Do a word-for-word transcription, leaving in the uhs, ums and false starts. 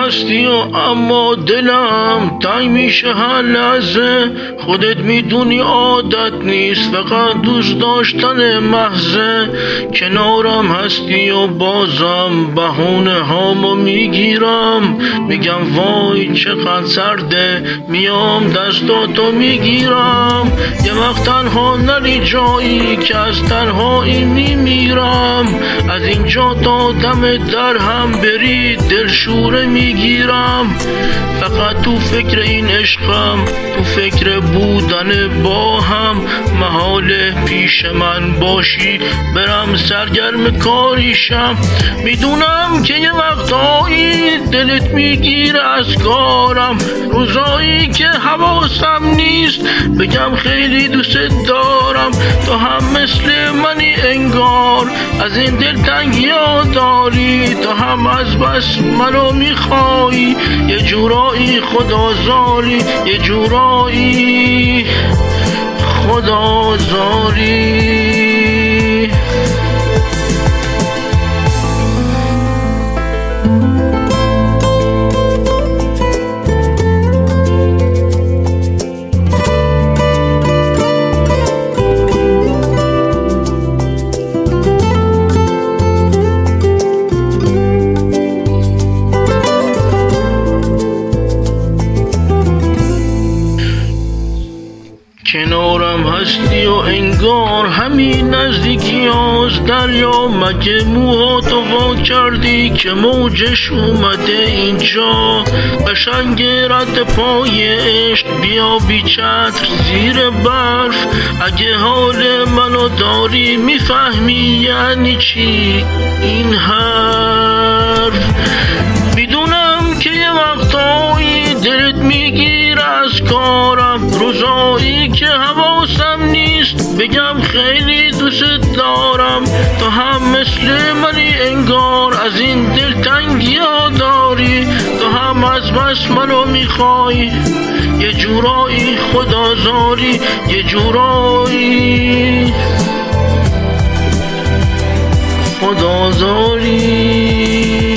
هستی و اما دلم تنگ میشه هر لحظه. خودت میدونی عادت نیست فقط دوست داشتن محضه. کنارم هستی و بازم بهونه هامو میگیرم، میگم وای چقدر سرده، میام دستاتو میگیرم. یه وقت تنها نری جایی که از تنهایی میمیرم، از اینجا تا دم در هم بری دلشوره میگیرم. فقط تو فکر این عشقم، تو فکر بودن با هم، محاله پیش من باشی برم سرگرم کاریشم. میدونم که یه وقتایی دلت میگیره از کارم، روزایی که حواسم نیست بگم خیلی دوست دارم. تو هم مثل منی انگار، از این دلتنگی ها داری، تو هم از بس منو میخوایی، یه جورایی خدازاری، یه جورایی خدازاری. کنارم هستی و انگار همین نزدیکی از دریا، مگه موهاتو وا کردی که موجش اومده اینجا. قشنگ رد پای عشق بیا بی چتر زیر برف، اگه حال منو داری میفهمی یعنی چی این حرف. میدونم که یه وقتایی دلت میگیره از کارم، روزایی که حواسم نیست بگم خیلی دوست دارم. تو هم مثل منی انگار، از این دلتنگی ها داری، تو هم از بس منو میخوای، یه جورایی خدازاری، یه جورایی خدازاری.